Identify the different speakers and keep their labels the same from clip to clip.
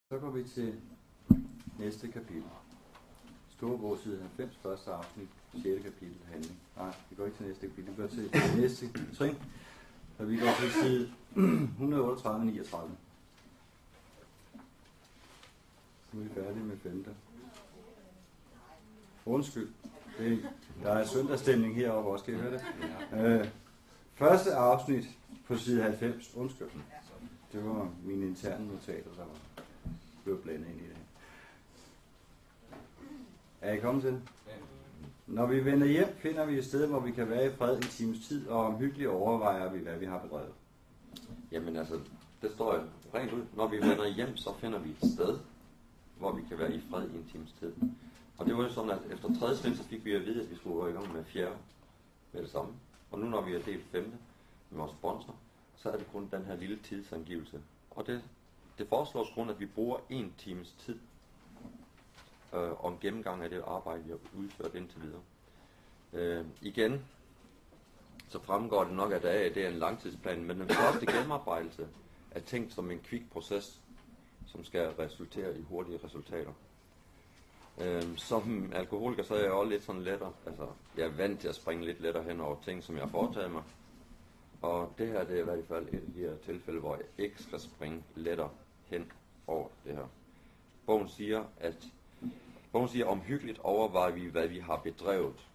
Speaker 1: Så går vi til næste kapitel. Storebog side 90, første afsnit, 6. kapitel, handling. Nej, vi går ikke til næste kapitel, vi går til næste trin. Og vi går til side 138-39. Nu er vi færdige med 5. Undskyld. Der er søndagsstemning heroppe også, skal I høre det? Første afsnit på side 90. Undskyld. Det var mine interne notater, der blev blandet ind i det. Er I kommet til det? Når vi vender hjem, finder vi et sted, hvor vi kan være i fred en times tid, og omhyggeligt overvejer vi, hvad vi har bedrevet.
Speaker 2: Jamen altså, det står jo rent ud. Når vi vender hjem, så finder vi et sted, hvor vi kan være i fred i en times tid. Og det var jo sådan, at efter 3. trin, så fik vi at vide, at vi skulle gå i gang med 4. med det samme. Og nu når vi har delt 5. med vores sponsor, så er det kun den her lille tidsangivelse. Og det foreslås kun, at vi bruger 1 times tid om gennemgang af det arbejde, vi har udført indtil videre. Igen, så fremgår det nok, at det er en langtidsplan, men den første gennemarbejdelse er tænkt som en kvik proces, som skal resultere i hurtige resultater. Som alkoholiker, så er jeg også lidt sådan lettere, altså jeg er vant til at springe lidt lettere hen over ting, som jeg har foretaget mig. Og det her, det er i hvert fald et af de her tilfælde, hvor jeg ikke skal springe lettere hen over det her. Bogen siger, omhyggeligt overvejer vi, hvad vi har bedrevet.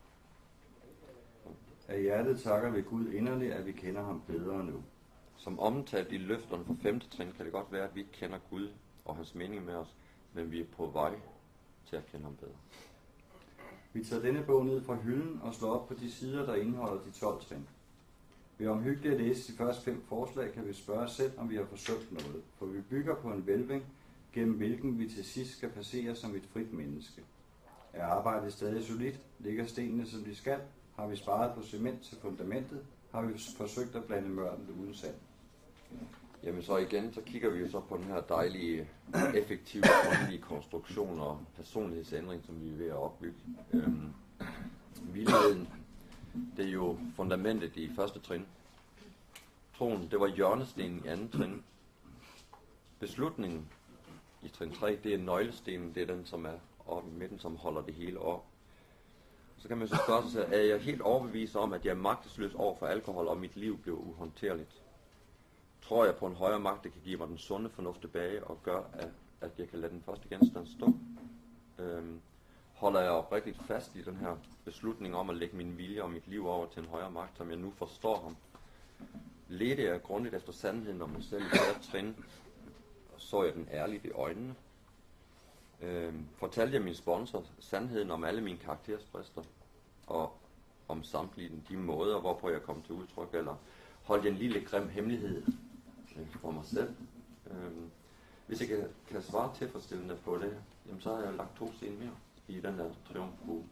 Speaker 1: Af hjertet takker vi Gud inderligt, at vi kender ham bedre nu.
Speaker 2: Som omtalt i løfterne for 5. trin, kan det godt være, at vi ikke kender Gud og hans mening med os, men vi er på vej til at kende ham bedre.
Speaker 1: Vi tager denne bog ned fra hylden og slår op på de sider, der indeholder de 12 trin. Ved omhyggeligt at læse de første 5 forslag, kan vi spørge os selv, om vi har forsøgt noget, for vi bygger på en hvælving, gennem hvilken vi til sidst skal passere som et frit menneske. Er arbejdet stadig solidt? Ligger stenene som de skal? Har vi sparet på cement til fundamentet? Har vi forsøgt at blande mørtel uden sand?
Speaker 2: Jamen så igen, så kigger vi jo så på den her dejlige, effektive, åndelige konstruktion og personlighedsændring, som vi er ved at opbygge. Vildheden, det er jo fundamentet i 1. trin. Troen, det var hjørnestenen i 2. trin. Beslutningen i trin 3, det er nøglestenen, det er den, som er oppe i midten, som holder det hele op. Så kan man så spørge sig, er jeg helt overbevist om, at jeg er magtesløs over for alkohol, og mit liv bliver uhåndterligt? Tror jeg på en højere magt, der kan give mig den sunde fornuft tilbage, og gør, at jeg kan lade den første genstand stå? Holder jeg oprigtigt fast i den her beslutning om at lægge min vilje og mit liv over til en højere magt, som jeg nu forstår ham? Ledte jeg grundigt efter sandheden om mig selv i 4. trin, og så jeg den ærligt i øjnene? Fortalte jeg min sponsor sandheden om alle mine karaktersbrister, og om samtlige de måder, hvorpå jeg kom til udtryk, eller holdt jeg en lille grim hemmelighed for mig selv? Hvis jeg kan svare tilfredsstillende på det, jamen så har jeg lagt 2 sten mere i den der triumfbue.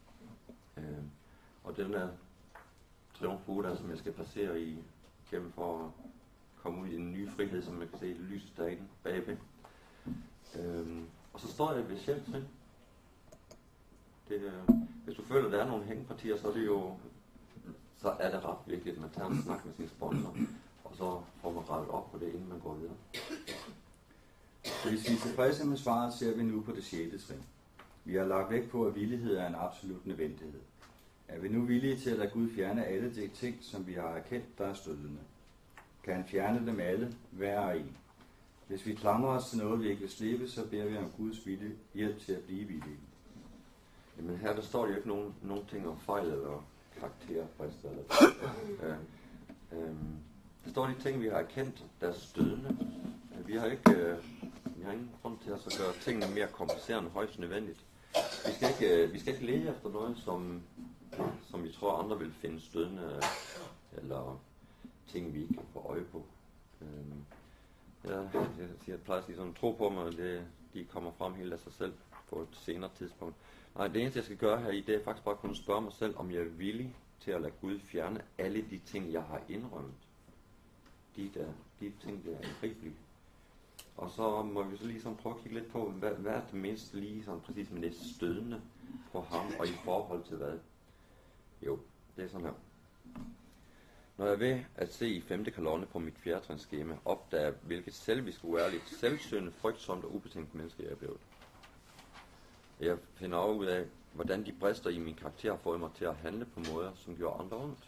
Speaker 2: Og den der triumfbue der, som jeg skal passere igennem for at komme ud i en ny frihed, som man kan se lyset derinde bagved. Og så står jeg ved sjæltrin. Hvis du føler, at der er nogle hængepartier, så er det ret vigtigt, at man tager en snak med sin sponsor, og så får man rettet op på det, inden man går videre.
Speaker 1: Hvis vi er tilfredse med svaret, ser vi nu på det 6. trin. Vi har lagt vægt på, at villighed er en absolut nødvendighed. Er vi nu villige til at lade Gud fjerne alle de ting, som vi har erkendt, der er stødende? Kan han fjerne dem alle, hver og en? Hvis vi klamrer os til noget, vi ikke vil slippe, så beder vi om Guds hjælp til at blive villige.
Speaker 2: Jamen her, der står jo ikke nogen ting om fejl eller karakterbrister. Der står de ting, vi har erkendt, der er stødende. Vi har ingen grund til at gøre tingene mere komplicerende højst nødvendigt. Vi skal ikke lede efter noget, som vi tror, andre vil finde stødende, eller ting, vi ikke kan få øje på. Jeg plejer at sige sådan, tro på mig, de kommer frem helt af sig selv på et senere tidspunkt. Nej, det eneste, jeg skal gøre her i, det er faktisk bare at kunne spørge mig selv, om jeg er villig til at lade Gud fjerne alle de ting, jeg har indrømmet. De ting, der er angribelige. Og så må vi så lige prøve at kigge lidt på, hvad er det mindst lige sådan præcis med det stødende på ham, og i forhold til hvad? Jo, det er sådan her. Når jeg er ved at se i 5. kolonne på mit 4. trins skema, opdager hvilket selvisk, uærligt, selvsøgende, frygtsomt og ubetænkt menneske jeg er blevet. Jeg finder også ud af, hvordan de brister i min karakter har fået mig til at handle på måder, som gjorde andre ondt.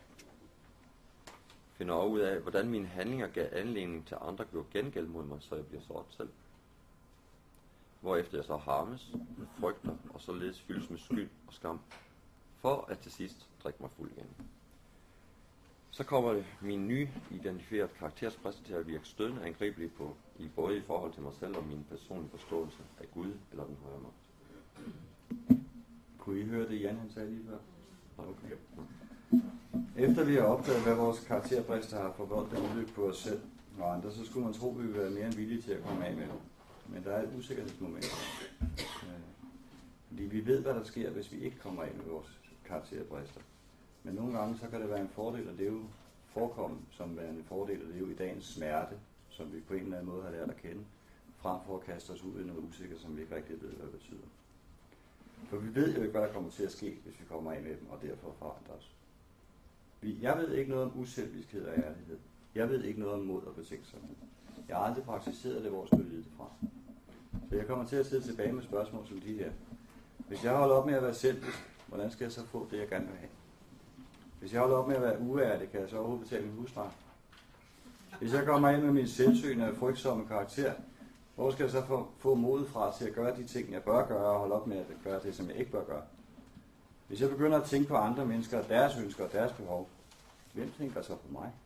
Speaker 2: Jeg finder også ud af, hvordan mine handlinger gav anledning til andre gjorde gengæld mod mig, så jeg bliver såret selv. Hvorefter jeg så harmes, frygter og således fyldes med skyld og skam, for at til sidst drikke mig fuld igen. Så kommer det min nye identificerede karaktersbrist til at virke stødende angribeligt på, både i forhold til mig selv og min personlige forståelse af Gud eller den højere magt.
Speaker 1: Kunne I høre det, Jan han sagde lige før? Okay. Efter vi har opdaget, hvad vores karakterbrister har forvoldt af ulykke på os selv og andre, så skulle man tro, at vi ville være mere end villige til at komme af med det. Men der er et usikkerhedsmoment. Fordi vi ved, hvad der sker, hvis vi ikke kommer af med vores karakterbrister. Men nogle gange så kan det være en fordel at leve forekomme som værende en fordel at leve i dagens smerte, som vi på en eller anden måde har lært at kende, frem for at kaste os ud i noget usikkert, som vi ikke rigtig ved, hvad det betyder. For vi ved jo ikke, hvad der kommer til at ske, hvis vi kommer af med dem, og derfor forandrer os. Jeg ved ikke noget om uselviskhed og ærlighed. Jeg ved ikke noget om mod og betænksomhed. Jeg har aldrig praktiseret det, hvor jeg skulle vide det fra. Så jeg kommer til at sidde tilbage med spørgsmål som de her. Hvis jeg holder op med at være selvisk, hvordan skal jeg så få det, jeg gerne vil have? Hvis jeg holder op med at være uærlig, kan jeg så overhovedet betale min husleje? Hvis jeg kommer ind med min selvsøgende og frygtsomme karakter, hvor skal jeg så få modet fra til at gøre de ting, jeg bør gøre, og holde op med at gøre det, som jeg ikke bør gøre? Hvis jeg begynder at tænke på andre mennesker og deres ønsker og deres behov, hvem tænker så på mig?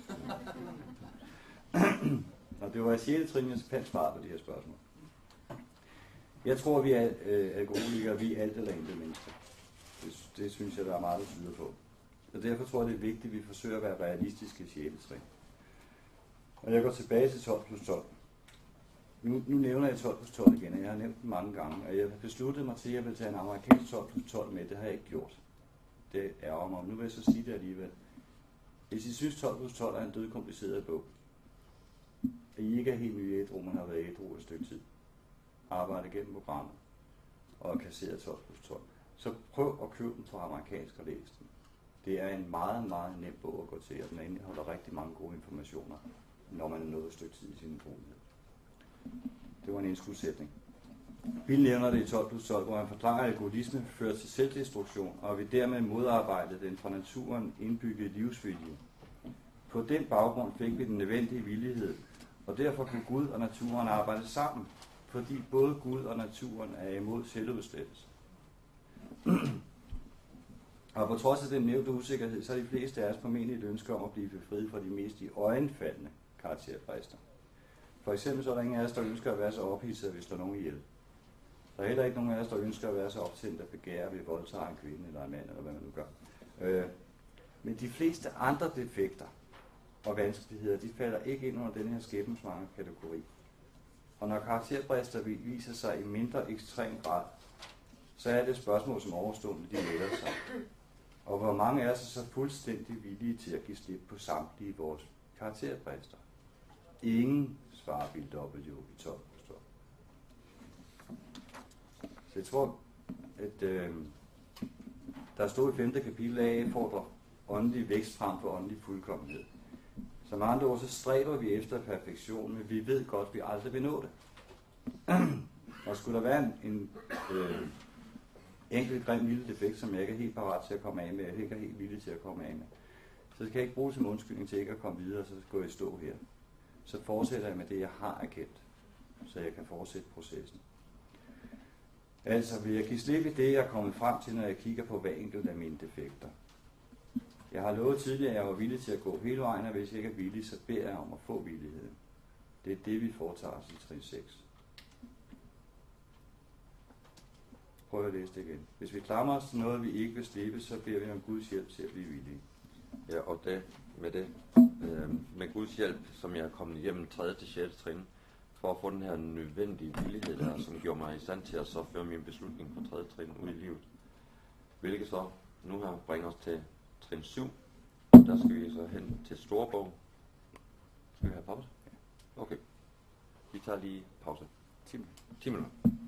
Speaker 1: Og det var i 6. trin, jeg fandt svaret på de her spørgsmål. Jeg tror, vi er alkoholikere, vi er alt eller intet mennesker. Det synes jeg, der er meget, der tyder på. Så derfor tror jeg, det er vigtigt, at vi forsøger at være realistiske i 6. trin. Og jeg går tilbage til 12 plus 12. Nu nævner jeg 12 plus 12 igen, og jeg har nævnt den mange gange, og jeg besluttede mig til, at jeg vil tage en amerikansk 12 plus 12 med. Det har jeg ikke gjort. Det ærger mig. Nu vil jeg så sige det alligevel. Hvis I synes 12 plus 12 er en dødkompliceret bog, at I ikke er helt nye ædru, man har været ædru et stykke tid, arbejde igennem programmet og kassere 12 plus 12, så prøv at købe den på amerikansk og læse den. Det er en meget, meget nem bog at gå til, og den indeholder rigtig mange gode informationer, når man er nået et stykke tid i sin trolighed. Det var en indskudsætning. Bill nævner det i 12 plus 12, hvor han forklarer, at alkoholisme fører til selvdestruktion, og vi dermed modarbejder den fra naturen indbyggede livsvilje. På den baggrund fik vi den nødvendige villighed, og derfor kunne Gud og naturen arbejde sammen, fordi både Gud og naturen er imod selvudslettelse. Og på trods af den nævnte usikkerhed, så er de fleste af os formentlig et ønske om at blive befriet fra de mest iøjnefaldende karakterbrister. For eksempel så er der ingen af os, der ønsker at være så ophidset, at vi slår nogen ihjel. Der er heller ikke nogen af os, der ønsker at være så optændt at begære ved voldtager en kvinde eller en mand, eller hvad man nu gør. Men de fleste andre defekter og vanskeligheder, de falder ikke ind under den her skæbnesvanger kategori. Og når karakterbrister viser sig i mindre ekstrem grad, så er det et spørgsmål, som overstående de melder sig. Og hvor mange af os er så fuldstændig villige til at give slip på samtlige vores karakterbrister? Ingen, svarer Bill W. i 12 plus 12. Så jeg tror, at der stod i 5. kapitel af fordrer åndelig vækst frem for åndelig fuldkommenhed. Som andre ord, så stræber vi efter perfektion, men vi ved godt, at vi aldrig vil nå det. Og skulle der være en enkelt grim lille defekt, som jeg ikke er helt parat til at komme af med, jeg ikke er helt villig til at komme af med, så kan jeg ikke bruge som undskyldning til ikke at komme videre, så går jeg i stå her. Så fortsætter jeg med det, jeg har erkendt, så jeg kan fortsætte processen. Altså vil jeg give slip i det, jeg er kommet frem til, når jeg kigger på hver enkelt af mine defekter. Jeg har lovet tidligere, at jeg var villig til at gå hele vejen, og hvis jeg ikke er villig, så beder jeg om at få villigheden. Det er det, vi foretager os i trin 6. Prøv at læse det igen. Hvis vi klamrer os til noget, vi ikke vil slippe, så beder vi om Guds hjælp til at blive villige.
Speaker 2: Ja, og med Guds hjælp, som jeg er kommet igennem 3. til 6. trin, for at få den her nødvendige villighed der, som gjorde mig i stand til at så føre min beslutning på 3. trin ud i livet. Hvilket så nu her bringer os til trin 7. Der skal vi så hen til Storebog. Skal vi have pause? Okay. Vi tager lige pause.
Speaker 1: 10
Speaker 2: minutter.